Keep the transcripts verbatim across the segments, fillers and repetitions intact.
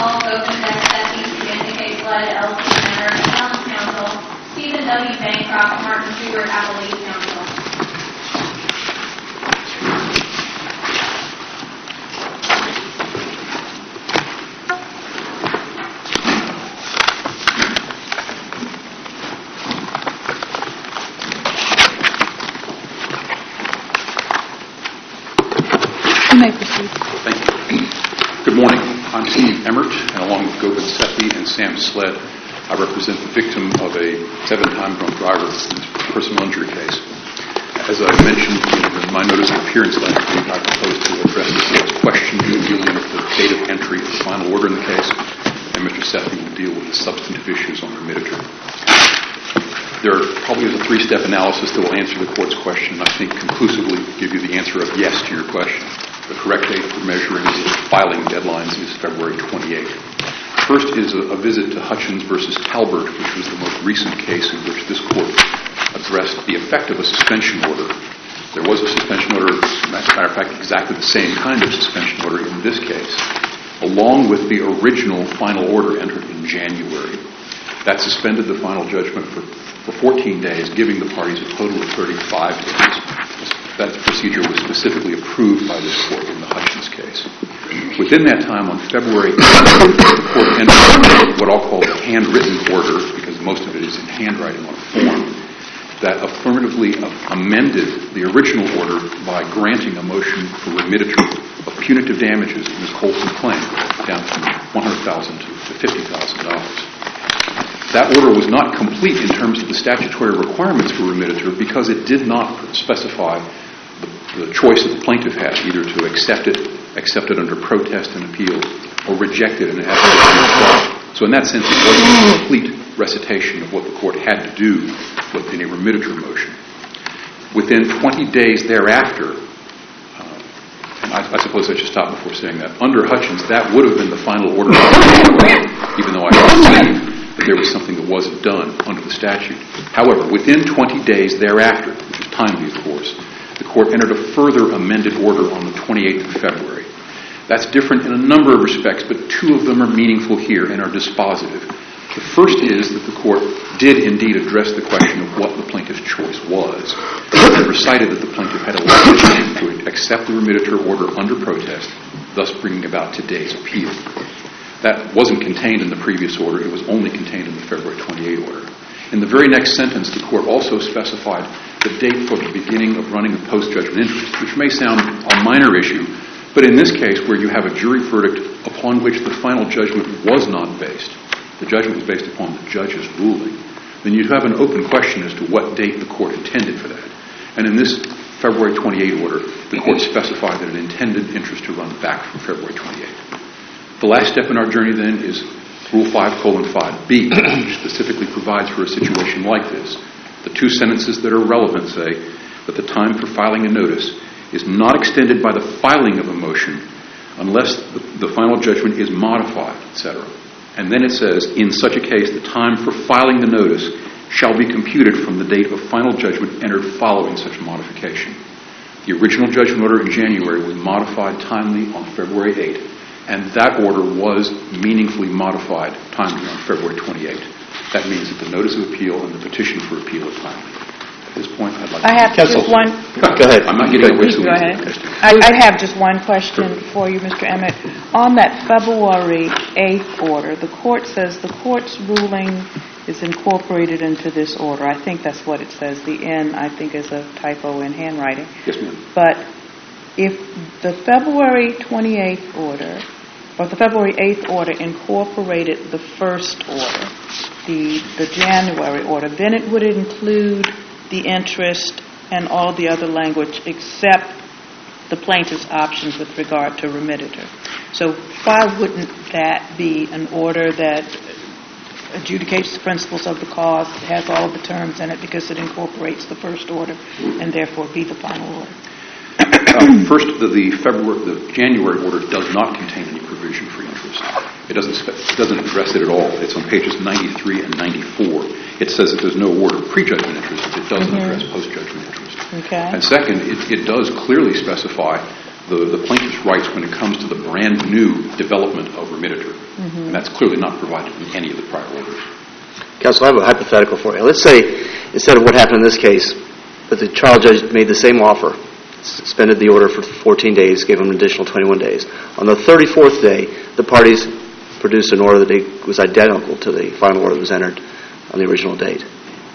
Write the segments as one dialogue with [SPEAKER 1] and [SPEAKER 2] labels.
[SPEAKER 1] call Govind Destepy, Samantha K. Flood, L C Matter, Appellant's Counsel, Stephen W. Bancroft, Martin Stewart, Appellee's Counsel.
[SPEAKER 2] You may proceed.
[SPEAKER 3] Thank you. Good morning. I'm Steve Emmert, and along with Govind Sethi and Sam Sled, I represent the victim of a seven-time drunk driver personal injury case. As I mentioned in my notice of appearance last week, I propose to address the court's question dealing with the date of entry of the final order in the case, and Mister Sethi will deal with the substantive issues on remittiture. There probably is a three-step analysis that will answer the court's question, and I think conclusively give you the answer of yes to your question. The correct date for measuring the filing deadlines is February twenty-eighth. First is a, a visit to Hutchins versus Talbert, which was the most recent case in which this court addressed the effect of a suspension order. There was a suspension order, as a matter of fact, exactly the same kind of suspension order in this case, along with the original final order entered in January. That suspended the final judgment for, for fourteen days, giving the parties a total of thirty-five days. That procedure was specifically approved by this court in the Hutchins case. Within that time, on February eighth, the court entered what I'll call a handwritten order, because most of it is in handwriting on a form, that affirmatively amended the original order by granting a motion for remittiture of punitive damages in Miz Colson's claim, down from one hundred thousand dollars to fifty thousand dollars. That order was not complete in terms of the statutory requirements for remittiture because it did not specify the, the choice that the plaintiff had, either to accept it, accept it under protest and appeal, or reject it and it had to be resolved. So in that sense, it wasn't a complete recitation of what the court had to do within a remittiture motion. Within twenty days thereafter, uh, and I, I suppose I should stop before saying that, under Hutchins, that would have been the final order, even though I believe that there was something that wasn't done under the statute. However, within twenty days thereafter, which is timely, of course, the court entered a further amended order on the twenty-eighth of February. That's different in a number of respects, but two of them are meaningful here and are dispositive. The first is that the court did indeed address the question of what the plaintiff's choice was, and recited that the plaintiff had elected to accept the remittiture order under protest, thus bringing about today's appeal. That wasn't contained in the previous order. It was only contained in the February twenty-eighth order. In the very next sentence, the court also specified the date for the beginning of running of post-judgment interest, which may sound a minor issue, but in this case, where you have a jury verdict upon which the final judgment was not based, the judgment was based upon the judge's ruling, then you'd have an open question as to what date the court intended for that. And in this February twenty-eighth order, the court specified that it intended interest to run back from February twenty-eighth. The last step in our journey, then, is Rule five colon five B, which specifically provides for a situation like this. The two sentences that are relevant say that the time for filing a notice is not extended by the filing of a motion unless the, the final judgment is modified, et cetera. And then it says, in such a case, the time for filing the notice shall be computed from the date of final judgment entered following such modification. The original judgment order in January was modified timely on February eighth, and that order was meaningfully modified timely on February twenty-eighth. That means that the notice of appeal and the petition for appeal are timely. At this point, I'd like
[SPEAKER 2] I
[SPEAKER 3] to...
[SPEAKER 2] have
[SPEAKER 3] Counsel.
[SPEAKER 2] just one...
[SPEAKER 3] Go ahead. I'm not getting away so
[SPEAKER 2] Go ahead. I, I have just one question sure. for you, Mister Emmett. On that February eighth order, the court says the court's ruling is incorporated into this order. I think that's what it says. The N, I think, is a typo in handwriting.
[SPEAKER 3] Yes, ma'am.
[SPEAKER 2] But if the February twenty-eighth order, or the February eighth order incorporated the first order, the the January order, then it would include the interest and all the other language except the plaintiff's options with regard to remittiture. So why wouldn't that be an order that adjudicates the principles of the cause, has all of the terms in it because it incorporates the first order, and therefore be the final order?
[SPEAKER 3] Uh, first, the, the February, the January order does not contain any provision for interest. It doesn't spe- it doesn't address it at all. It's on pages ninety-three and ninety-four. It says that there's no order of prejudgment interest. It doesn't mm-hmm. address post-judgment interest.
[SPEAKER 2] Okay.
[SPEAKER 3] And second, it, it does clearly specify the, the plaintiff's rights when it comes to the brand new development of remittiture. Mm-hmm. And that's clearly not provided in any of the prior orders.
[SPEAKER 4] Counsel, I have a hypothetical for you. Let's say, instead of what happened in this case, that the trial judge made the same offer, suspended the order for fourteen days, gave them an additional twenty-one days. On the thirty-fourth day, the parties produced an order that they, was identical to the final order that was entered on the original date.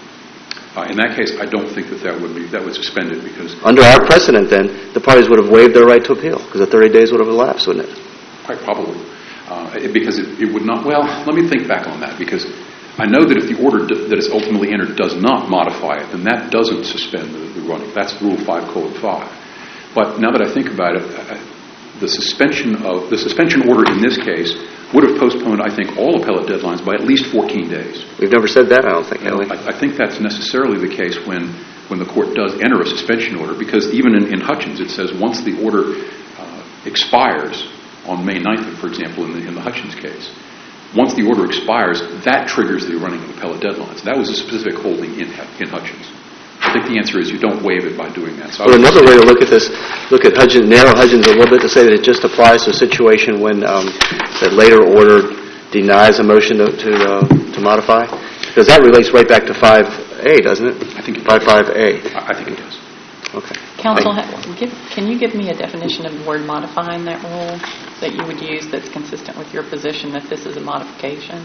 [SPEAKER 3] Uh, in that case, I don't think that that would be that would suspend it because
[SPEAKER 4] under our precedent, then the parties would have waived their right to appeal because the thirty days would have elapsed, wouldn't it?
[SPEAKER 3] Quite probably, uh, it, because it, it would not. Well, let me think back on that because I know that if the order d- that is ultimately entered does not modify it, then that doesn't suspend the, the running. That's Rule five, Code five. But now that I think about it, I, the suspension of the suspension order in this case would have postponed, I think, all appellate deadlines by at least fourteen days.
[SPEAKER 4] We've never said that, I don't think, have we?
[SPEAKER 3] I, I think that's necessarily the case when, when the court does enter a suspension order, because even in, in Hutchins it says once the order uh, expires on May ninth, for example, in the, in the Hutchins case, once the order expires, that triggers the running of appellate deadlines. That was a specific holding in, in Hutchins. I think the answer is you don't waive it by doing that. So
[SPEAKER 4] well, another way to look at this, look at Hudgens, narrow Hudgens a little bit to say that it just applies to a situation when um, the later order denies a motion to to, uh, to modify, because that relates right back to five A, doesn't it?
[SPEAKER 3] I think it
[SPEAKER 4] five five A.
[SPEAKER 3] I think it does.
[SPEAKER 4] Okay.
[SPEAKER 5] Counsel, ha- give, can you give me a definition of the word modify in that rule that you would use that's consistent with your position that this is a modification?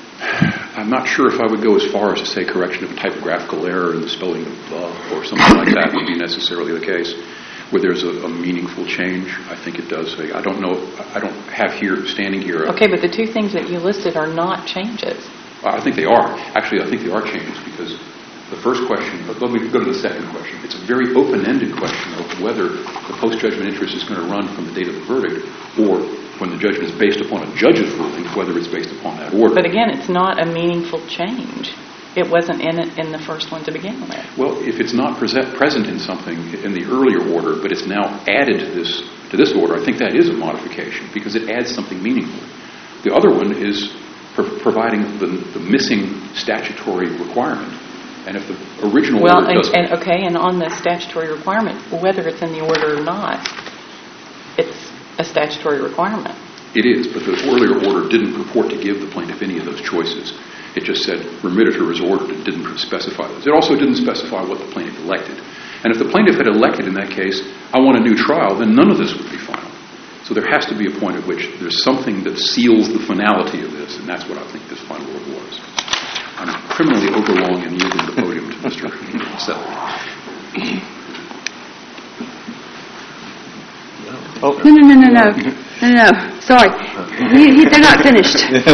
[SPEAKER 3] I'm not sure if I would go as far as to say correction of a typographical error in the spelling of love or something like that would be necessarily the case. Where there's a, a meaningful change, I think it does say. I don't know. I don't have here, standing here.
[SPEAKER 5] Okay, but the two things that you listed are not changes.
[SPEAKER 3] I think they are. Actually, I think they are changes because the first question, let me go to the second question. It's a very open-ended question of whether the post-judgment interest is going to run from the date of the verdict or when the judgment is based upon a judge's ruling, whether it's based upon that order.
[SPEAKER 5] But again, it's not a meaningful change. It wasn't in it in the first one to begin with.
[SPEAKER 3] Well, if it's not present, present in something in the earlier order, but it's now added to this to this order, I think that is a modification because it adds something meaningful. The other one is pro- providing the, the missing statutory requirement. And if the original
[SPEAKER 5] well,
[SPEAKER 3] order
[SPEAKER 5] and,
[SPEAKER 3] doesn't...
[SPEAKER 5] and okay, and on the statutory requirement, whether it's in the order or not, it's a statutory requirement.
[SPEAKER 3] It is, but the earlier order didn't purport to give the plaintiff any of those choices. It just said remittiture is ordered. It didn't specify those. It also didn't specify what the plaintiff elected. And if the plaintiff had elected in that case, I want a new trial, then none of this would be final. So there has to be a point at which there's something that seals the finality of this, and that's what I think this final order was. I'm criminally overlong and yielding the podium to Mister Settle.
[SPEAKER 6] Oh. No, no, no, no, no, no, no. Sorry, he, he, they're not finished.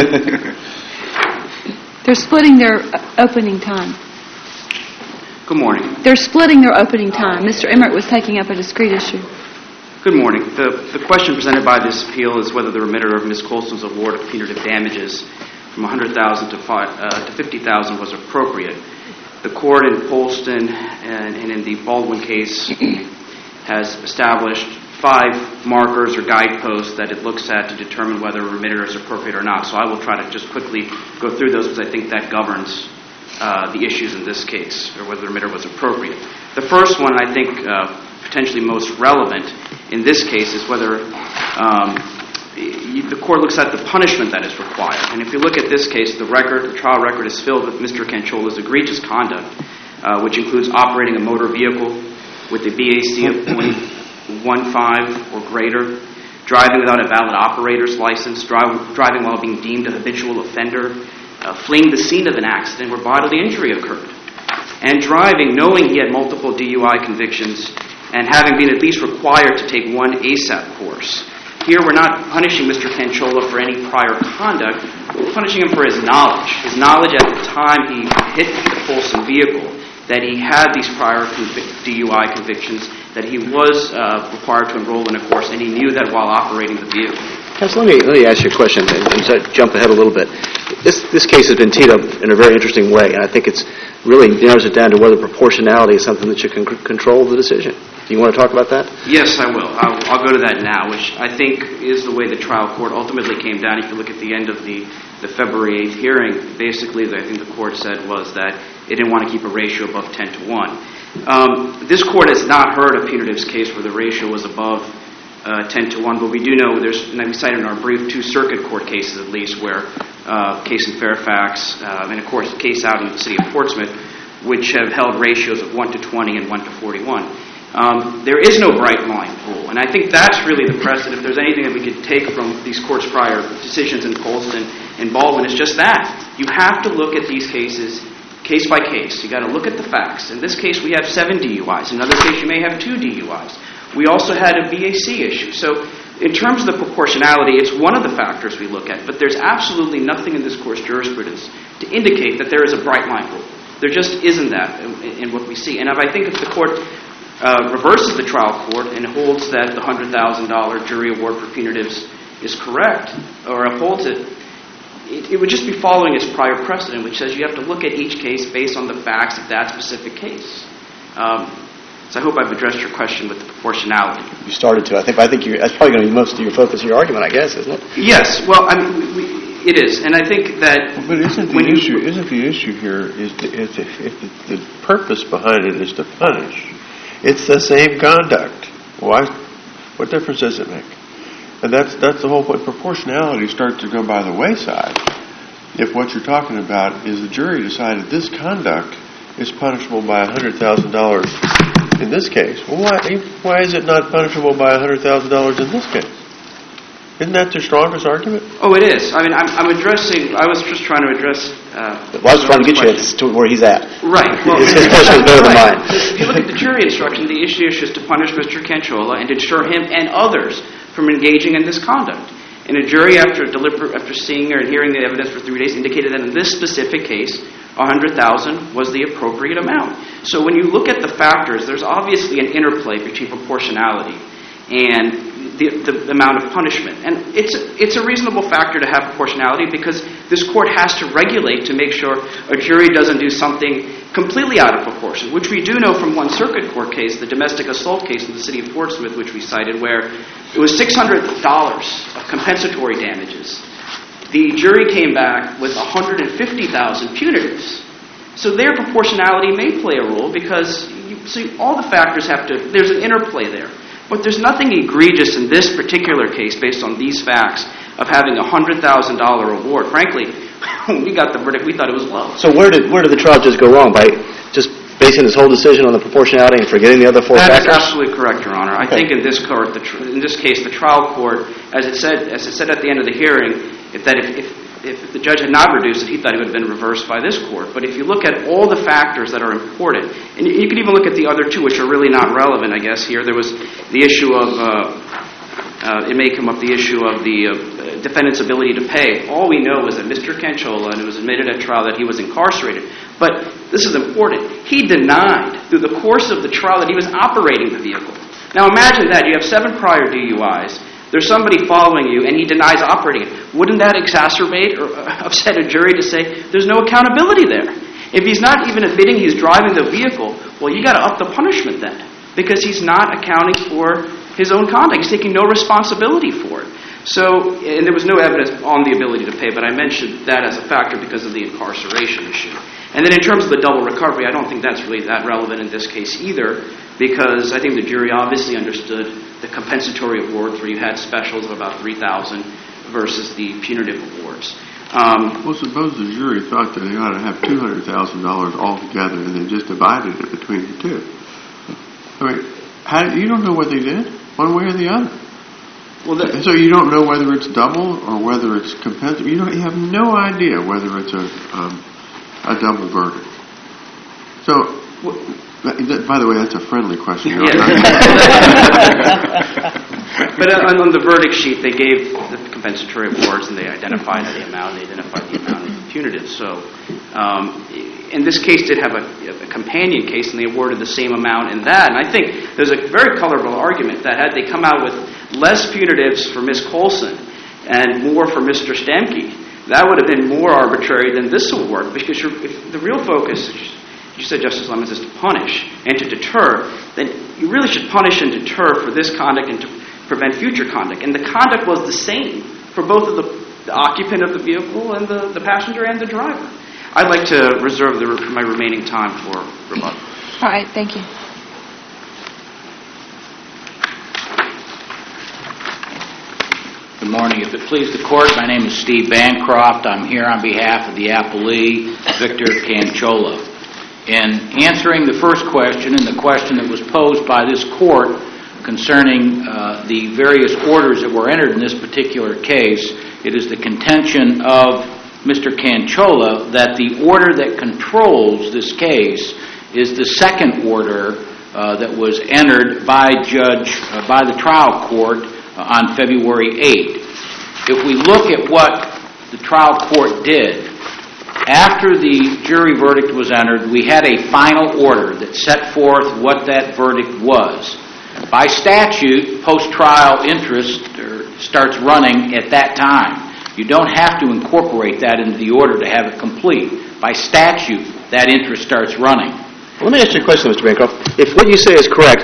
[SPEAKER 6] They're splitting their uh, opening time.
[SPEAKER 7] Good morning.
[SPEAKER 6] They're splitting their opening time. Mister Emmert was taking up a discrete issue.
[SPEAKER 7] Good morning. The, the question presented by this appeal is whether the remitter of Miz Colston's award of punitive damages from one hundred thousand dollars to, uh, to fifty thousand dollars was appropriate. The court in Polston and, and in the Baldwin case has established five markers or guideposts that it looks at to determine whether a remitter is appropriate or not. So I will try to just quickly go through those because I think that governs uh, the issues in this case, or whether the remitter was appropriate. The first one, I think, uh, potentially most relevant in this case is whether um, the court looks at the punishment that is required. And if you look at this case, the record, the trial record is filled with Mister Canchola's egregious conduct, uh, which includes operating a motor vehicle with a B A C of point one five or greater, driving without a valid operator's license, drive, driving while being deemed a habitual offender, uh, fleeing the scene of an accident where bodily injury occurred, and driving knowing he had multiple D U I convictions and having been at least required to take one A S A P course. Here we're not punishing Mister Canchola for any prior conduct, we're punishing him for his knowledge. His knowledge at the time he hit the Folsom vehicle, that he had these prior convic- D U I convictions, that he was uh, required to enroll in a course, and he knew that while operating the vehicle.
[SPEAKER 4] Counsel, let me, let me ask you a question and, and jump ahead a little bit. This this case has been teed up in a very interesting way, and I think it's really narrows it down to whether proportionality is something that should con- control the decision. Do you want to talk about that?
[SPEAKER 7] Yes, I will. I'll, I'll go to that now, which I think is the way the trial court ultimately came down. If you look at the end of the, the February eighth hearing, basically I think the court said was that it didn't want to keep a ratio above ten to one. Um, this court has not heard a punitives case where the ratio was above uh, ten to one, but we do know there's, and we cited in our brief, two circuit court cases at least, where uh, case in Fairfax, uh, and of course a case out in the city of Portsmouth, which have held ratios of one to twenty and one to forty-one. Um, there is no bright line rule, and I think that's really the precedent. If there's anything that we could take from these courts' prior decisions in Colston and Baldwin, it's just that. You have to look at these cases case by case. You got to look at the facts. In this case, we have seven D U Is. In another case, you may have two D U Is. We also had a V A C issue. So in terms of the proportionality, it's one of the factors we look at, but there's absolutely nothing in this court's jurisprudence to indicate that there is a bright line rule. There just isn't that in, in what we see. And if I think if the court uh, reverses the trial court and holds that the one hundred thousand dollars jury award for punitives is correct, or upholds it, it, it would just be following its prior precedent, which says you have to look at each case based on the facts of that specific case. Um, so I hope I've addressed your question with the proportionality.
[SPEAKER 4] You started to. I think I think you, that's probably going to be most of your focus of your argument, I guess, isn't it?
[SPEAKER 7] Yes. Well, I mean, we, we, it is, and I think that.
[SPEAKER 8] But isn't the issue you, isn't the issue here is the, is the, if the, the purpose behind it is to punish? It's the same conduct. Why? What difference does it make? And that's that's the whole point. Proportionality starts to go by the wayside if what you're talking about is the jury decided this conduct is punishable by one hundred thousand dollars in this case. Well, why why is it not punishable by one hundred thousand dollars in this case? Isn't that the strongest argument?
[SPEAKER 7] Oh, it is. I mean, I'm, I'm addressing. I was just trying to address. Uh,
[SPEAKER 4] well, I was trying to get you to where he's at.
[SPEAKER 7] Right. Well,
[SPEAKER 4] his question is better than mine.
[SPEAKER 7] If you look at the jury instruction, the issue is just to punish Mister Canciola and to deter him and others from engaging in this conduct. And a jury, after deliber- after seeing or hearing the evidence for three days, indicated that in this specific case, one hundred thousand dollars was the appropriate amount. So when you look at the factors, there's obviously an interplay between proportionality and the, the amount of punishment. And it's it's a reasonable factor to have proportionality because this court has to regulate to make sure a jury doesn't do something completely out of proportion, which we do know from one circuit court case, the domestic assault case in the city of Portsmouth, which we cited, where it was six hundred dollars of compensatory damages. The jury came back with one hundred fifty thousand punitives. So their proportionality may play a role because you see all the factors have to, there's an interplay there. But there's nothing egregious in this particular case based on these facts of having a one hundred thousand dollars award. Frankly, when we got the verdict, we thought it was low.
[SPEAKER 4] So where did where did the trial judge go wrong? By just basing his whole decision on the proportionality and forgetting the other four
[SPEAKER 7] that
[SPEAKER 4] factors?
[SPEAKER 7] That is absolutely correct, Your Honor. I
[SPEAKER 4] okay.
[SPEAKER 7] think in this court, the tr- in this case, the trial court, as it said, as it said at the end of the hearing, if that if, if if the judge had not reduced it, he thought it would have been reversed by this court. But if you look at all the factors that are important, and you can even look at the other two, which are really not relevant, I guess, here. There was the issue of, uh, uh, it may come up, the issue of the uh, defendant's ability to pay. All we know is that Mister Canciola, and it was admitted at trial that he was incarcerated. But this is important. He denied through the course of the trial that he was operating the vehicle. Now imagine that. You have seven prior D U Is. There's somebody following you, and he denies operating it. Wouldn't that exacerbate or upset a jury to say there's no accountability there? If he's not even admitting he's driving the vehicle, well, you got to up the punishment then, because he's not accounting for his own conduct. He's taking no responsibility for it. So, and there was no evidence on the ability to pay, but I mentioned that as a factor because of the incarceration issue. And then in terms of the double recovery, I don't think that's really that relevant in this case either, because I think the jury obviously understood the compensatory awards where you had specials of about three thousand dollars versus the punitive awards. Um,
[SPEAKER 8] well, suppose the jury thought that they ought to have two hundred thousand dollars altogether and they just divided it between the two. I mean, how, you don't know what they did, one way or the other.
[SPEAKER 7] Well, the,
[SPEAKER 8] so you don't know whether it's double or whether it's compensatory. You don't. You have no idea whether it's a um, a double verdict. So. What, by the way, that's a friendly question.
[SPEAKER 7] Yeah. But on, on the verdict sheet, they gave the compensatory awards, and they identified the amount. They identified the amount of punitive. So, um, in this case, did have a, a companion case, and they awarded the same amount in that. And I think there's a very colorful argument that had they come out with less punitives for Miz Colson and more for Mister Stemke, that would have been more arbitrary than this award, because you're, if the real focus is, you said, Justice Lemons, is to punish and to deter, then you really should punish and deter for this conduct and to prevent future conduct. And the conduct was the same for both of the, the occupant of the vehicle and the, the passenger and the driver. I'd like to reserve the, my remaining time for rebuttal.
[SPEAKER 6] All right, thank you.
[SPEAKER 9] Good morning. If it please the court, my name is Steve Bancroft. I'm here on behalf of the appellee, Victor Canchola. In answering the first question and the question that was posed by this court concerning uh, the various orders that were entered in this particular case, it is the contention of Mister Canchola that the order that controls this case is the second order uh, that was entered by judge uh, by the trial court uh, on February eighth. If we look at what the trial court did, after the jury verdict was entered, we had a final order that set forth what that verdict was. By statute, post-trial interest starts running at that time. You don't have to incorporate that into the order to have it complete. By statute, that interest starts running.
[SPEAKER 4] Let me ask you a question, Mister Bancroft. If what you say is correct,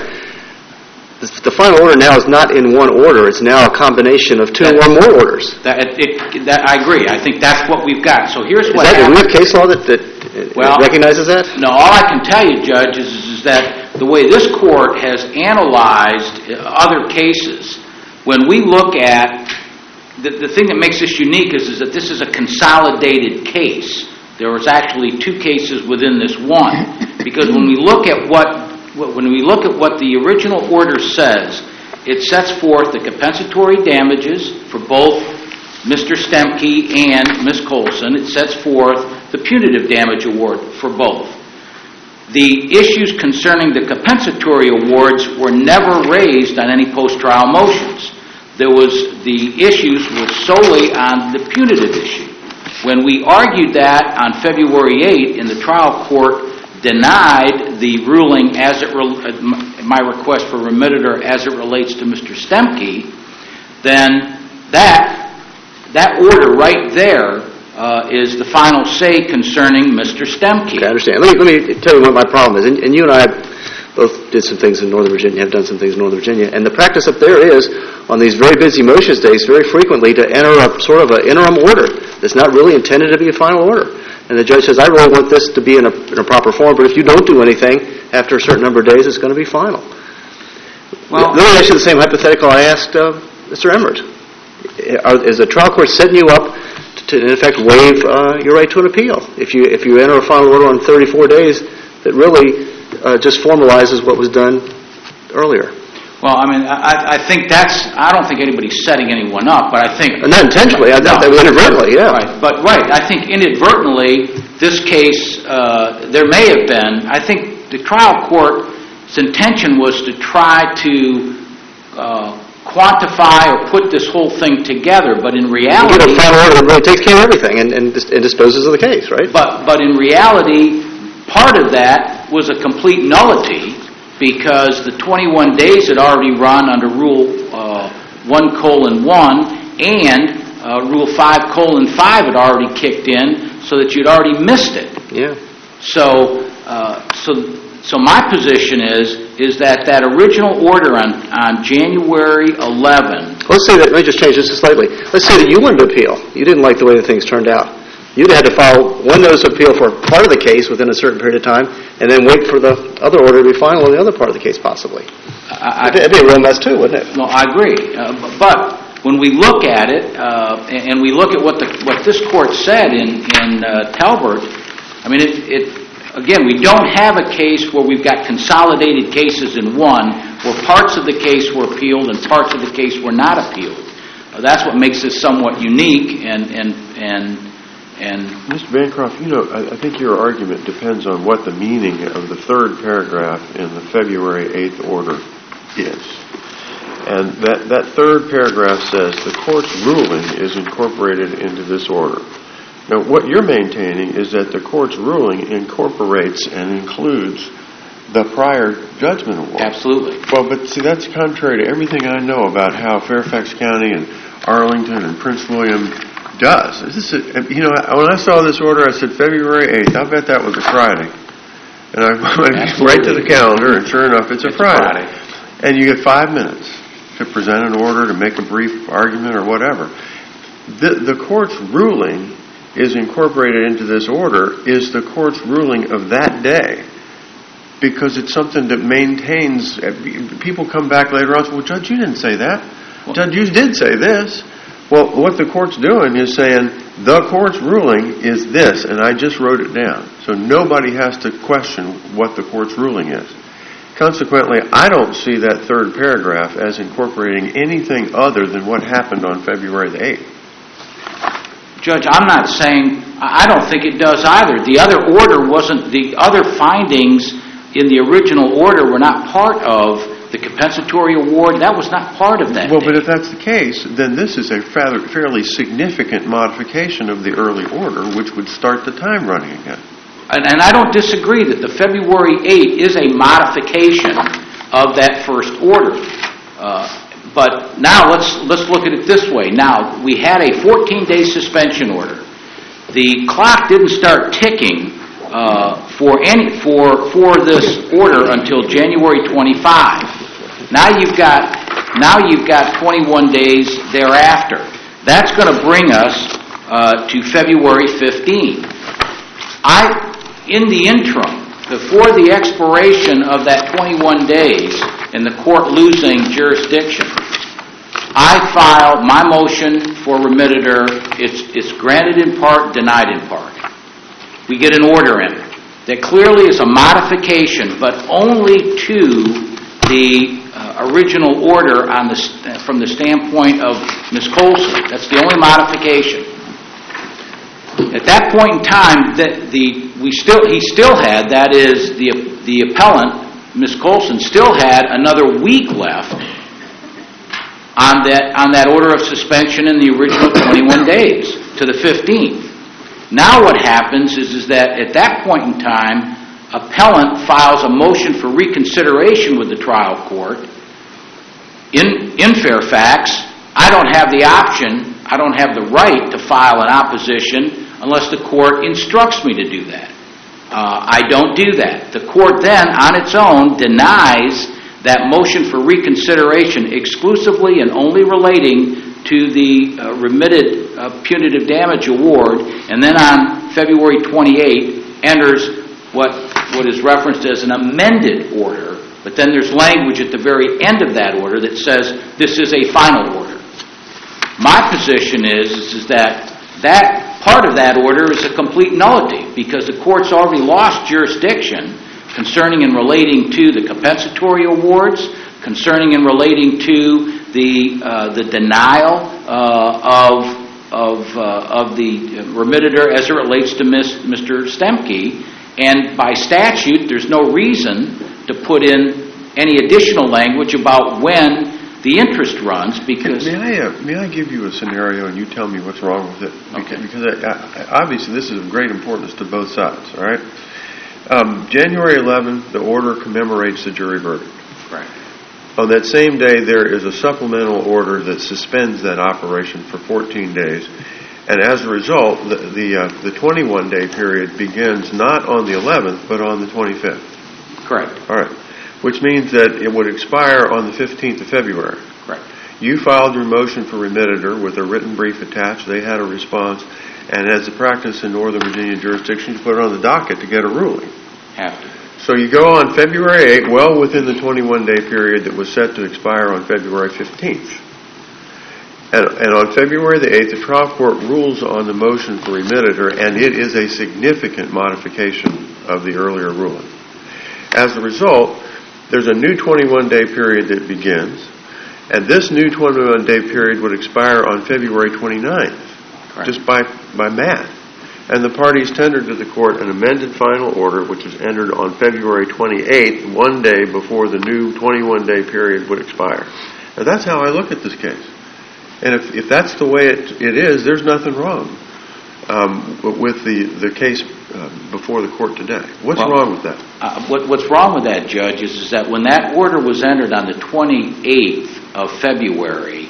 [SPEAKER 4] the final order now is not in one order. It's now a combination of two that, or more orders.
[SPEAKER 9] That, it, that, I agree. I think that's what we've got. So here's
[SPEAKER 4] is
[SPEAKER 9] what
[SPEAKER 4] that
[SPEAKER 9] happened.
[SPEAKER 4] Is that case law that, that
[SPEAKER 9] well,
[SPEAKER 4] recognizes that?
[SPEAKER 9] No, all I can tell you, Judge, is, is that the way this court has analyzed other cases, when we look at, the, the thing that makes this unique is, is that this is a consolidated case. There was actually two cases within this one. Because when we look at what When we look at what the original order says, it sets forth the compensatory damages for both Mister Stemke and Miz Colson. It sets forth the punitive damage award for both. The issues concerning the compensatory awards were never raised on any post-trial motions. There was the issues were solely on the punitive issue. When we argued that on February eighth in the trial court, denied the ruling as it re- my request for remitter as it relates to Mister Stemke, then that that order right there uh, is the final say concerning Mister Stemke.
[SPEAKER 4] Okay, I understand. Let me, let me tell you what my problem is. And, and you and I both did some things in Northern Virginia, have done some things in Northern Virginia, and the practice up there is, on these very busy motions days, very frequently to enter a sort of an interim order that's not really intended to be a final order. And the judge says, I really want this to be in a, in a proper form, but if you don't do anything after a certain number of days, it's going to be final. Well, let me ask you the same hypothetical I asked uh, Mister Emmert. Are, is the trial court setting you up to, in effect, waive uh, your right to an appeal? If you if you enter a final order on thirty-four days, that really uh, just formalizes what was done earlier.
[SPEAKER 9] Well, I mean, I, I think that's, I don't think anybody's setting anyone up, but I think...
[SPEAKER 4] Not intentionally, I
[SPEAKER 9] no,
[SPEAKER 4] thought inadvertently, yeah.
[SPEAKER 9] Right, but right, I think inadvertently, this case, uh, there may have been, I think the trial court's intention was to try to uh, quantify or put this whole thing together, but in reality...
[SPEAKER 4] You get a final order that really takes care of everything and, and, and disposes of the case, right?
[SPEAKER 9] But, but in reality, part of that was a complete nullity, because the twenty-one days had already run under Rule uh, one colon one, and uh, Rule five colon five had already kicked in, so that you'd already missed it.
[SPEAKER 4] Yeah.
[SPEAKER 9] So, uh, so, so my position is is that that original order on on January eleventh.
[SPEAKER 4] Let's say that. Let me just change this slightly. Let's say that you wanted to appeal. You didn't like the way the things turned out. You'd had to file one notice of appeal for part of the case within a certain period of time, and then wait for the other order to be final on the other part of the case, possibly. I, I, It'd be a real mess, too, wouldn't it?
[SPEAKER 9] No, I agree. Uh, but when we look at it, uh, and we look at what the what this court said in, in uh, Talbert, I mean, it, it again, we don't have a case where we've got consolidated cases in one, where parts of the case were appealed and parts of the case were not appealed. Uh, that's what makes this somewhat unique, and and and And
[SPEAKER 8] Mister Bancroft, you know, I, I think your argument depends on what the meaning of the third paragraph in the February eighth order is. And that, that third paragraph says the court's ruling is incorporated into this order. Now, what you're maintaining is that the court's ruling incorporates and includes the prior judgment award.
[SPEAKER 9] Absolutely.
[SPEAKER 8] Well, but see, that's contrary to everything I know about how Fairfax County and Arlington and Prince William does. This is a, you know, when I saw this order, I said February eighth. I bet that was a Friday. And I went
[SPEAKER 9] Absolutely.
[SPEAKER 8] right to the calendar, and sure enough, it's a
[SPEAKER 9] it's
[SPEAKER 8] Friday.
[SPEAKER 9] A Friday.
[SPEAKER 8] And you get five minutes to present an order, to make a brief argument, or whatever. The, the court's ruling is incorporated into this order is the court's ruling of that day, because it's something that maintains. People come back later on and say, well, Judge, you didn't say that. Well, Judge, you did say this. Well, what the court's doing is saying, the court's ruling is this, and I just wrote it down. So nobody has to question what the court's ruling is. Consequently, I don't see that third paragraph as incorporating anything other than what happened on February the eighth.
[SPEAKER 9] Judge, I'm not saying, I don't think it does either. The other order wasn't, the other findings in the original order were not part of the compensatory award. That was not part of that.
[SPEAKER 8] Well, but if that's the case, then this is a fairly, fairly significant modification of the early order, which would start the time running again.
[SPEAKER 9] And, and I don't disagree that the February eighth is a modification of that first order. Uh, but now let's let's look at it this way. Now, we had a fourteen-day suspension order. The clock didn't start ticking uh, for any for for this order until January twenty-fifth. Now you've got now you've got twenty-one days thereafter. That's going to bring us uh, to February fifteenth. I, in the interim, before the expiration of that twenty-one days and the court losing jurisdiction, I file my motion for remittiture. It's it's granted in part, denied in part. We get an order in that clearly is a modification, but only to the uh, original order on the st- from the standpoint of Miz Colson. That's the only modification. At that point in time, that the we still he still had, that is the the appellant, Miz Colson, still had another week left on that on that order of suspension in the original twenty-one days to the fifteenth. Now what happens is is that at that point in time, appellant files a motion for reconsideration with the trial court. In in Fairfax, I don't have the option, I don't have the right to file an opposition unless the court instructs me to do that. Uh, I don't do that. The court then, on its own, denies that motion for reconsideration exclusively and only relating to the uh, remitted uh, punitive damage award, and then on February twenty-eighth enters what what is referenced as an amended order, but then there's language at the very end of that order that says this is a final order. My position is, is, is that that part of that order is a complete nullity because the court's already lost jurisdiction concerning and relating to the compensatory awards, concerning and relating to the uh, the denial uh, of of uh, of the remittiture as it relates to Mister Stemke. And by statute, there's no reason to put in any additional language about when the interest runs because...
[SPEAKER 8] May I, uh, may I give you a scenario and you tell me what's wrong with it?
[SPEAKER 9] Okay.
[SPEAKER 8] Because I, I, obviously this is of great importance to both sides, all right? Um, January eleventh, the order commemorates the jury verdict.
[SPEAKER 9] Right.
[SPEAKER 8] On that same day, there is a supplemental order that suspends that operation for fourteen days. And as a result, the the, uh, the twenty-one day period begins not on the eleventh, but on the twenty-fifth.
[SPEAKER 9] Correct.
[SPEAKER 8] All right. Which means that it would expire on the fifteenth of February.
[SPEAKER 9] Correct.
[SPEAKER 8] You filed your motion for remittiture with a written brief attached. They had a response. And as a practice in Northern Virginia jurisdiction, you put it on the docket to get a ruling.
[SPEAKER 9] Have to.
[SPEAKER 8] So you go on February eighth, well within the twenty-one day period that was set to expire on February fifteenth. And, and on February the eighth, the trial court rules on the motion for remittiture, and it is a significant modification of the earlier ruling. As a result, there's a new twenty-one day period that begins, and this new twenty-one day period would expire on February twenty-ninth,
[SPEAKER 9] Correct.
[SPEAKER 8] just by, by math. And the parties tendered to the court an amended final order, which was entered on February twenty-eighth, one day before the new twenty-one day period would expire. Now, that's how I look at this case. And if, if that's the way it, it is, there's nothing wrong um, with the, the case uh, before the court today. What's
[SPEAKER 9] well,
[SPEAKER 8] wrong with that?
[SPEAKER 9] Uh, what, what's wrong with that, Judge, is, is that when that order was entered on the twenty-eighth of February,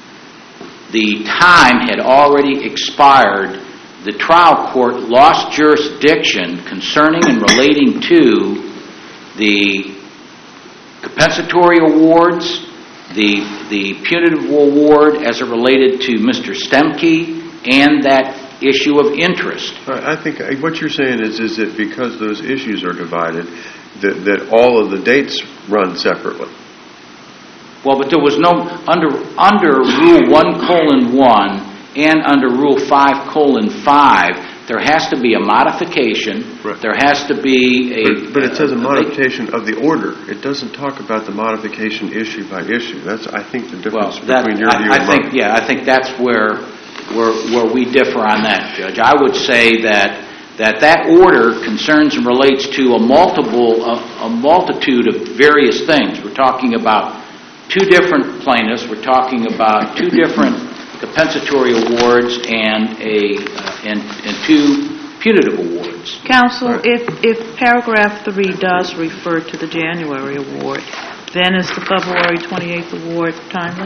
[SPEAKER 9] the time had already expired. The trial court lost jurisdiction concerning and relating to the compensatory awards, the the punitive award as it related to Mister Stemke, and that issue of interest.
[SPEAKER 8] I think what you're saying is is that because those issues are divided, that, that all of the dates run separately.
[SPEAKER 9] Well, but there was no, under, under Rule one colon one and under Rule five colon five, there has to be a modification.
[SPEAKER 8] Right.
[SPEAKER 9] There has to be a...
[SPEAKER 8] But, but it says a
[SPEAKER 9] uh,
[SPEAKER 8] modification of the order. It doesn't talk about the modification issue by issue. That's, I think, the difference
[SPEAKER 9] Well, that,
[SPEAKER 8] between your view
[SPEAKER 9] I,
[SPEAKER 8] and
[SPEAKER 9] I
[SPEAKER 8] mine.
[SPEAKER 9] think, yeah, I think that's where, where, where we differ on that, Judge. I would say that that, that order concerns and relates to a multiple, a, a multitude of various things. We're talking about two different plaintiffs. We're talking about two different compensatory awards and a uh, and, and two punitive awards.
[SPEAKER 2] Counsel, if, if paragraph three does refer to the January award, then is the February twenty-eighth award timely?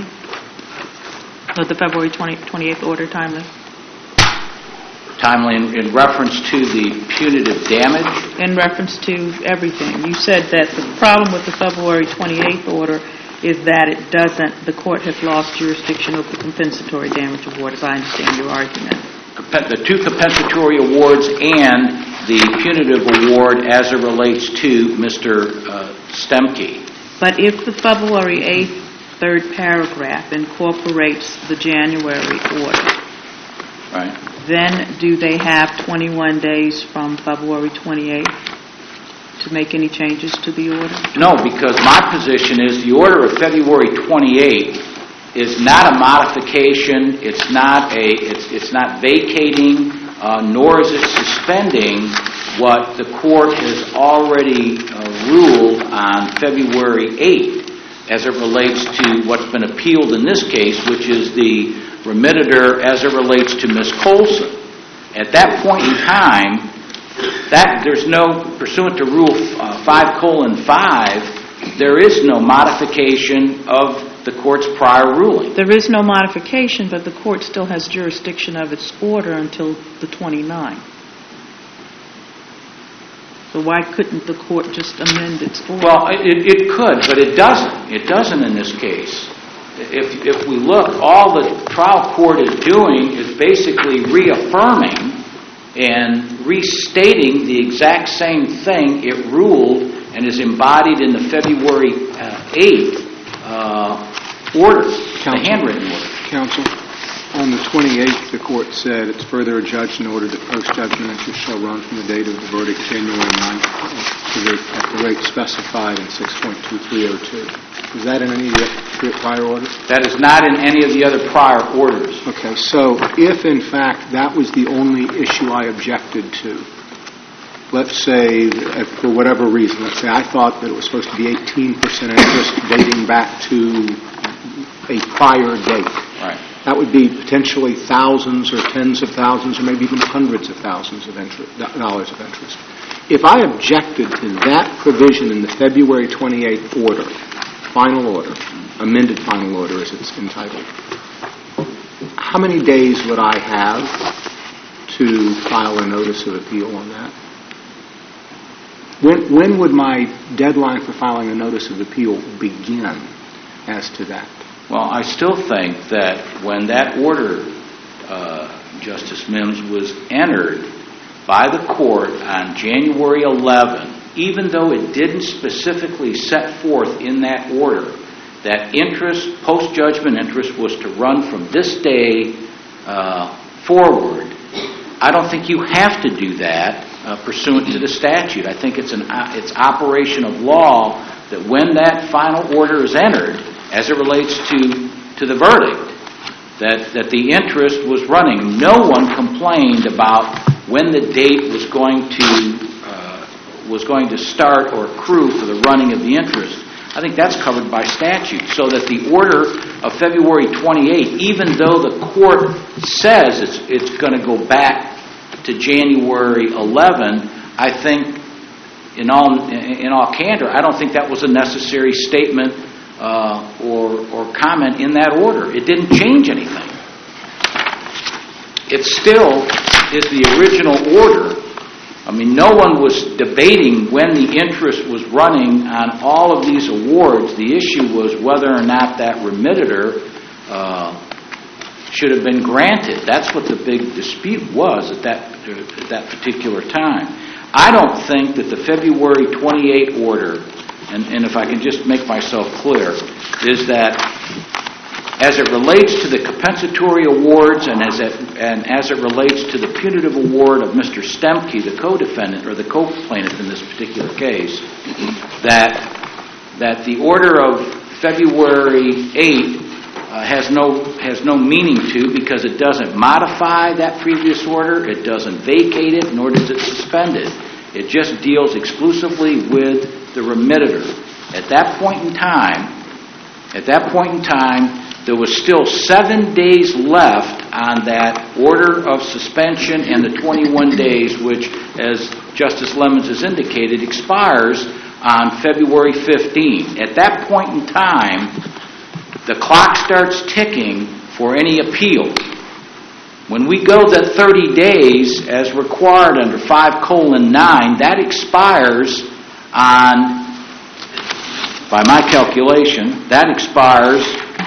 [SPEAKER 2] Or the February twenty-eighth order timely?
[SPEAKER 9] Timely in, in reference to the punitive damage?
[SPEAKER 2] In reference to everything. You said that the problem with the February twenty-eighth order is that it doesn't, the court has lost jurisdiction over the compensatory damage award, as I understand your argument.
[SPEAKER 9] The two compensatory awards and the punitive award as it relates to Mister Uh, Stemke.
[SPEAKER 2] But if the February eighth third paragraph incorporates the January order,
[SPEAKER 9] Right.
[SPEAKER 2] then do they have twenty-one days from February twenty-eighth to make any changes to the order?
[SPEAKER 9] No, because my position is the order of February twenty-eighth is not a modification. It's not a. It's it's not vacating, uh, nor is it suspending what the court has already uh, ruled on February eighth, as it relates to what's been appealed in this case, which is the remittitor as it relates to Miz Colson. At that point in time, that there's no, pursuant to Rule uh, five colon five, there is no modification of the court's prior ruling.
[SPEAKER 2] There is no modification, but the court still has jurisdiction of its order until the twenty-ninth. So why couldn't the court just amend its order?
[SPEAKER 9] Well, it, it could, but it doesn't. It doesn't in this case. If, if we look, all the trial court is doing is basically reaffirming and restating the exact same thing it ruled and is embodied in the February uh, eighth uh, order, the handwritten order.
[SPEAKER 10] Counsel, on the twenty-eighth, the court said it's further adjudged and ordered that post-judgment interest shall run from the date of the verdict, January ninth, to the, at the rate specified in six point two three oh two. Is that in any of the prior orders?
[SPEAKER 9] That is not in any of the other prior orders.
[SPEAKER 10] Okay, so if in fact that was the only issue I objected to, let's say, if for whatever reason, let's say I thought that it was supposed to be eighteen percent interest dating back to a prior date.
[SPEAKER 9] Right.
[SPEAKER 10] That would be potentially thousands or tens of thousands or maybe even hundreds of thousands of interest, dollars of interest. If I objected to that provision in the February twenty-eighth order, final order, amended final order as it's entitled, how many days would I have to file a notice of appeal on that? When, when would my deadline for filing a notice of appeal begin as to that?
[SPEAKER 9] Well, I still think that when that order, uh, Justice Mims, was entered by the court on January eleventh, even though it didn't specifically set forth in that order that interest, post-judgment interest, was to run from this day uh, forward, I don't think you have to do that uh, pursuant to the statute. I think it's an uh, it's operation of law that when that final order is entered, as it relates to to the verdict, that that the interest was running. No one complained about when the date was going to uh, was going to start or accrue for the running of the interest. I think that's covered by statute, so that the order of February twenty-eighth, even though the court says it's it's going to go back to January eleventh, I think in all in all candor, I don't think that was a necessary statement uh, or or comment in that order. It didn't change anything. It still is the original order. I mean, no one was debating when the interest was running on all of these awards. The issue was whether or not that remittitor uh, should have been granted. That's what the big dispute was at that at that particular time. I don't think that the February twenty-eighth order and, and if I can just make myself clear, is that as it relates to the compensatory awards and as it, and as it relates to the punitive award of Mister Stemke, the co-defendant or the co-plaintiff in this particular case, that that the order of February eighth uh, has no has no meaning to, because it doesn't modify that previous order, it doesn't vacate it, nor does it suspend it. It just deals exclusively with the remitter. At that point in time, at that point in time, there was still seven days left on that order of suspension and the twenty-one days, which, as Justice Lemons has indicated, expires on February fifteenth. At that point in time, the clock starts ticking for any appeal. When we go to thirty days, as required under five colon nine, that expires on, by my calculation, that expires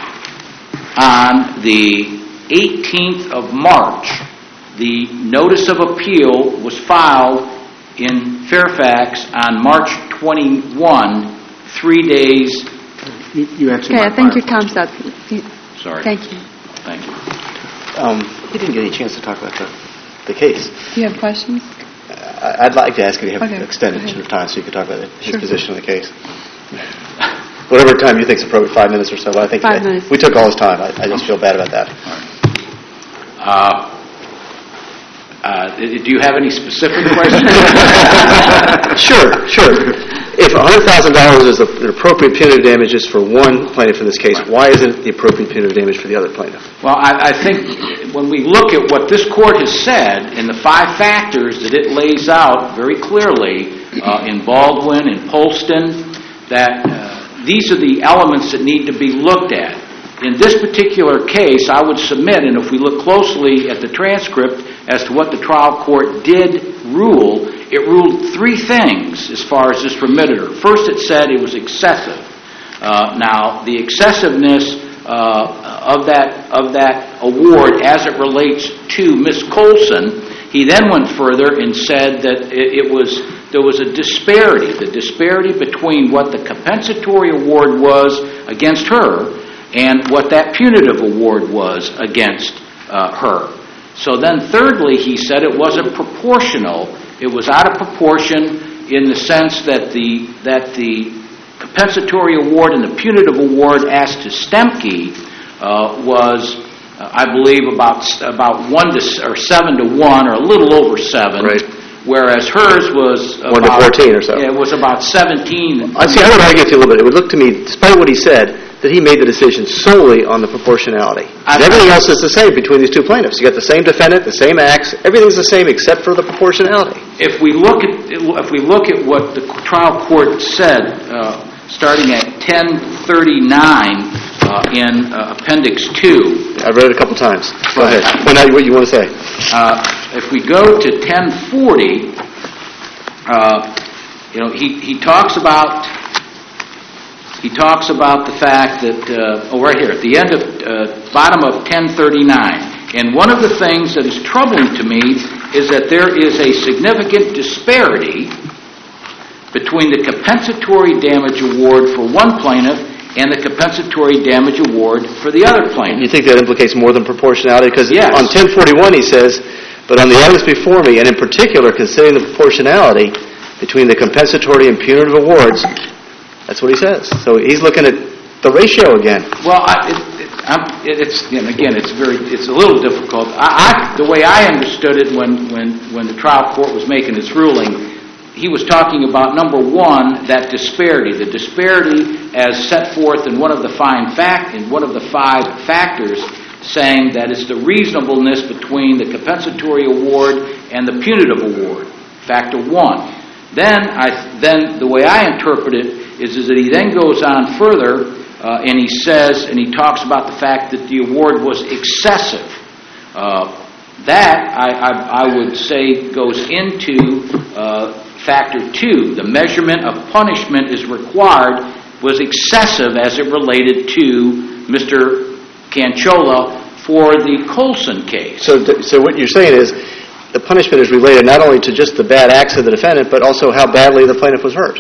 [SPEAKER 9] on the eighteenth of March. The notice of appeal was filed in Fairfax on March twenty-first, three days.
[SPEAKER 10] You, you answered
[SPEAKER 6] Okay,
[SPEAKER 10] my
[SPEAKER 6] I think
[SPEAKER 10] prior
[SPEAKER 6] your time's up. You-
[SPEAKER 9] Sorry.
[SPEAKER 6] Thank you.
[SPEAKER 9] Thank you.
[SPEAKER 4] Um, he didn't get any chance to talk about the, the case.
[SPEAKER 6] Do you have questions?
[SPEAKER 4] I, I'd like to ask you to have
[SPEAKER 6] Okay,
[SPEAKER 4] extended
[SPEAKER 6] go ahead.
[SPEAKER 4] time so you could talk about his
[SPEAKER 6] Sure.
[SPEAKER 4] position on the case. Whatever time you think is appropriate, five minutes or so. But I think
[SPEAKER 6] Five
[SPEAKER 4] that-
[SPEAKER 6] minutes.
[SPEAKER 4] we took all his time. I, I just feel bad about that.
[SPEAKER 9] Uh, uh, do you have any specific questions?
[SPEAKER 4] Sure, sure. If one hundred thousand dollars is the appropriate punitive damages for one plaintiff in this case, why isn't it the appropriate punitive damage for the other plaintiff?
[SPEAKER 9] Well, I, I think when we look at what this court has said in the five factors that it lays out very clearly uh, in Baldwin and Polston, that uh, these are the elements that need to be looked at. In this particular case, I would submit, and if we look closely at the transcript as to what the trial court did rule, it ruled three things as far as this remitter. First, it said it was excessive. Uh, now, the excessiveness uh, of that of that award as it relates to Miz Colson, he then went further and said that it, it was there was a disparity, the disparity between what the compensatory award was against her and what that punitive award was against uh, her. So then thirdly, he said it wasn't proportional. It was out of proportion in the sense that the that the compensatory award and the punitive award as to Stemke uh, was, uh, I believe, about about one to or seven to one, or a little over seven.
[SPEAKER 4] Right.
[SPEAKER 9] Whereas hers was
[SPEAKER 4] One to
[SPEAKER 9] about,
[SPEAKER 4] fourteen or so.
[SPEAKER 9] Yeah, it was about seventeen.
[SPEAKER 4] I see. I would argue with you a little bit. It would look to me, despite what he said, that he made the decision solely on the proportionality. And everything else is the same between these two plaintiffs. You got the same defendant, the same acts. Everything's the same except for the proportionality.
[SPEAKER 9] If we look at if we look at what the trial court said, uh, starting at ten thirty-nine uh, in uh, Appendix two.
[SPEAKER 4] I've read it a couple times. Go ahead. Point out what you want to say.
[SPEAKER 9] Uh, if we go to ten forty, uh, you know, he, he talks about he talks about the fact that uh, oh, right here at the end of uh, bottom of ten thirty-nine, and one of the things that is troubling to me is that there is a significant disparity between the compensatory damage award for one plaintiff and the compensatory damage award for the other plaintiff.
[SPEAKER 4] You think that implicates more than proportionality? Because
[SPEAKER 9] Yes.
[SPEAKER 4] on ten forty-one he says, but on the evidence before me, and in particular considering the proportionality between the compensatory and punitive awards, that's what he says. So he's looking at the ratio again.
[SPEAKER 9] Well, I, it, it, I'm, it, it's and again, it's very, it's a little difficult. I, I, the way I understood it when, when, when the trial court was making its ruling, he was talking about, number one, that disparity, the disparity as set forth in one of the five fact in one of the five factors, saying that it's the reasonableness between the compensatory award and the punitive award, factor one. Then, I, then the way I interpret it is, is that he then goes on further uh, and he says, and he talks about the fact that the award was excessive. Uh, that, I, I, I would say, goes into uh, factor two. The measurement of punishment is required was excessive as it related to Mister Canciola for the Colson case.
[SPEAKER 4] So, th- so what you're saying is the punishment is related not only to just the bad acts of the defendant, but also how badly the plaintiff was hurt. Is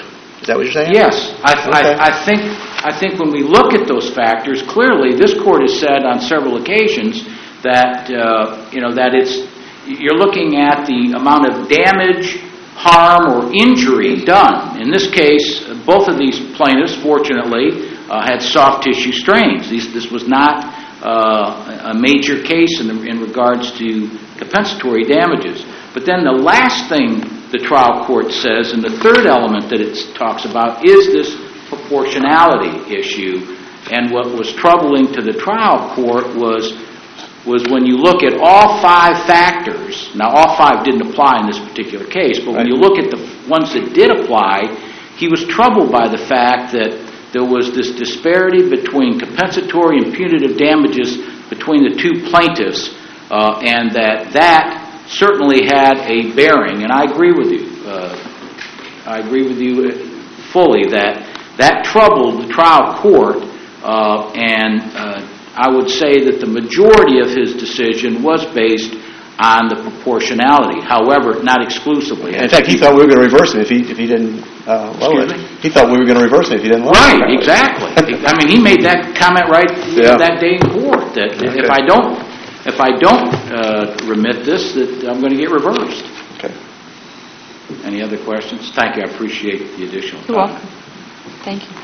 [SPEAKER 4] that what you're saying?
[SPEAKER 9] Yes. I, th-
[SPEAKER 4] Okay.
[SPEAKER 9] I, I think I think when we look at those factors, clearly this court has said on several occasions that uh, you know that it's you're looking at the amount of damage, harm, or injury done. In this case, both of these plaintiffs, fortunately, uh, had soft tissue strains. These, this was not uh, a major case in, the, in regards to compensatory damages. But then the last thing the trial court says, and the third element that it talks about, is this proportionality issue. And what was troubling to the trial court was was when you look at all five factors. Now, all five didn't apply in this particular case, but when you look at the ones that did apply, he was troubled by the fact that there was this disparity between compensatory and punitive damages between the two plaintiffs, uh, and that that certainly had a bearing. And I agree with you. Uh, I agree with you fully that that troubled the trial court, uh, and uh, I would say that the majority of his decision was based on the proportionality. However, not exclusively.
[SPEAKER 4] In fact, he thought we were going to reverse him if he if he didn't uh, lower it. He thought we were going to reverse him if he didn't lower it.
[SPEAKER 9] Right, exactly. I mean, he made that comment right
[SPEAKER 4] Yeah.
[SPEAKER 9] that day in court that
[SPEAKER 4] Okay.
[SPEAKER 9] if I don't if I don't uh, remit this, that I'm going to get reversed.
[SPEAKER 4] Okay.
[SPEAKER 9] Any other questions? Thank you. I appreciate the additional
[SPEAKER 6] You're
[SPEAKER 9] time.
[SPEAKER 6] welcome. Thank you.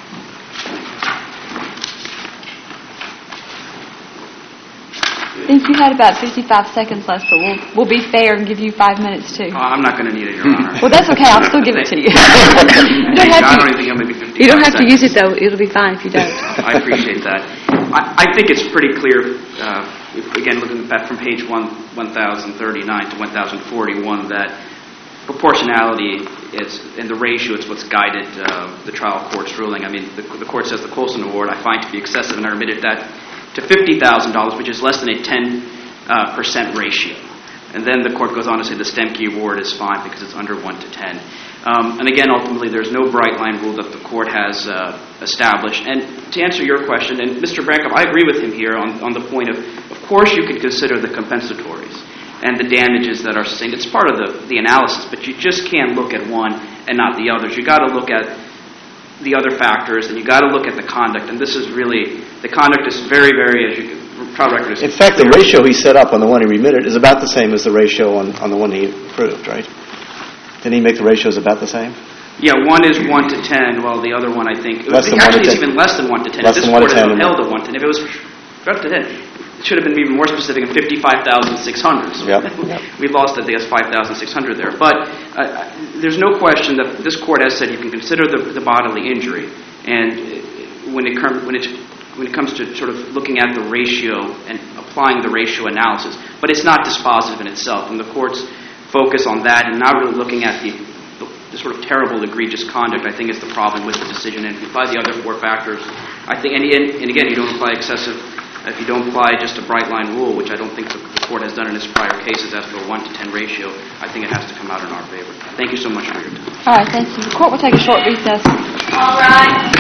[SPEAKER 6] I think you had about fifty-five seconds left, but we'll, we'll be fair and give you five minutes too.
[SPEAKER 7] Uh, I'm not going to need it, Your Honor.
[SPEAKER 6] Well, that's okay. I'll still give it to you. you don't
[SPEAKER 7] I
[SPEAKER 6] have
[SPEAKER 7] don't
[SPEAKER 6] to,
[SPEAKER 7] even think I'm going to be fifty-five
[SPEAKER 6] you don't have to
[SPEAKER 7] seconds.
[SPEAKER 6] use it, though. It'll be fine if you don't.
[SPEAKER 7] I appreciate that. I, I think it's pretty clear, uh, if, again, looking back from page one, one thousand thirty-nine to one thousand forty-one, that proportionality is, and the ratio, it's what's guided uh, the trial court's ruling. I mean, the, the court says the Colson Award I find to be excessive, and I remitted that to fifty thousand dollars, which is less than a ten uh, percent ratio. And then the court goes on to say the Stemke Award is fine because it's under one to ten. Um, and again, ultimately, there's no bright line rule that the court has uh, established. And to answer your question, and Mister Brankoff, I agree with him here on, on the point of, of course, you could consider the compensatories and the damages that are sustained. It's part of the, the analysis, but you just can't look at one and not the others. You got to look at the other factors, and you got to look at the conduct. And this is really, the conduct is very, very, as you trial record is
[SPEAKER 4] In fact, the ratio he set up on the one he remitted is about the same as the ratio on, on the one he approved, right? Didn't he make the ratios about the same?
[SPEAKER 7] Yeah, one is one to ten, while the other one, I think,
[SPEAKER 4] Less than
[SPEAKER 7] actually
[SPEAKER 4] one to
[SPEAKER 7] it's
[SPEAKER 4] ten.
[SPEAKER 7] even less than one to ten.
[SPEAKER 4] Less
[SPEAKER 7] This
[SPEAKER 4] than one to
[SPEAKER 7] court has
[SPEAKER 4] ten.
[SPEAKER 7] upheld at one to ten. If it was up to ten, it should have been even more specific in fifty-five thousand six hundred. So
[SPEAKER 4] Yep.
[SPEAKER 7] we lost, I think, it's five thousand six hundred there. But uh, there's no question that this court has said you can consider the, the bodily injury, and when it, com- when it when it comes to sort of looking at the ratio and applying the ratio analysis, but it's not dispositive in itself. And the court's focus on that and not really looking at the, the, the sort of terrible, egregious conduct, I think, is the problem with the decision. And if you apply the other four factors, I think, and, and, and again, you don't apply excessive, if you don't apply just a bright line rule, which I don't think the, the court has done in its prior cases as to a one to ten ratio, I think it has to come out in our favor. Thank you so much for your time.
[SPEAKER 6] All right, thank you. The court will take a short recess.
[SPEAKER 1] All rise.